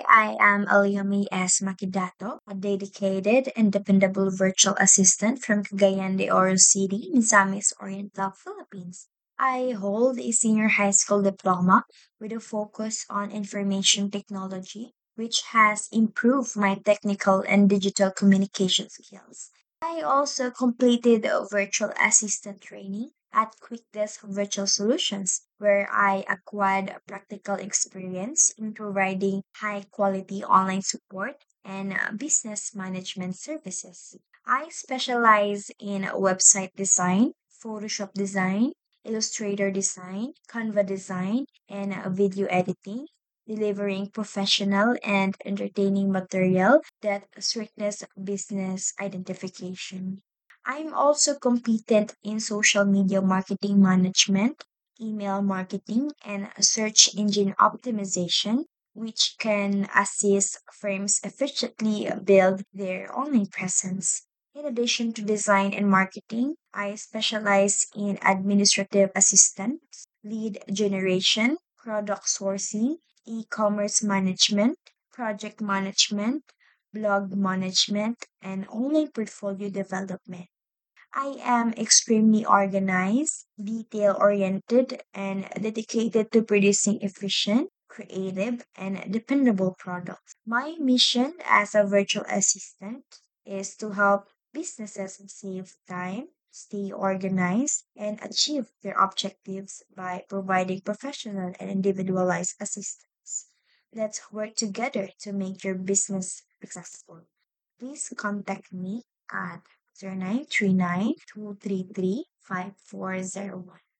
I am Aliami S. Makidato, a dedicated and dependable virtual assistant from Cagayan de Oro City, Misamis Oriental, Philippines. I hold a senior high school diploma with a focus on information technology, which has improved my technical and digital communication skills. I also completed a virtual assistant training at QuickDesk Virtual Solutions, where I acquired practical experience in providing high quality online support and business management services. I specialize in website design, Photoshop design, Illustrator design, Canva design, and video editing, delivering professional and entertaining material that strictness business identification. I'm also competent in social media marketing management, email marketing, and search engine optimization, which can assist firms efficiently build their online presence. In addition to design and marketing, I specialize in administrative assistance, lead generation, product sourcing, e-commerce management, project management, blog management, and online portfolio development. I am extremely organized, detail oriented, and dedicated to producing efficient, creative, and dependable products. My mission as a virtual assistant is to help businesses save time, stay organized, and achieve their objectives by providing professional and individualized assistance. Let's work together to make your business successful. Please contact me at 0939 233 5401.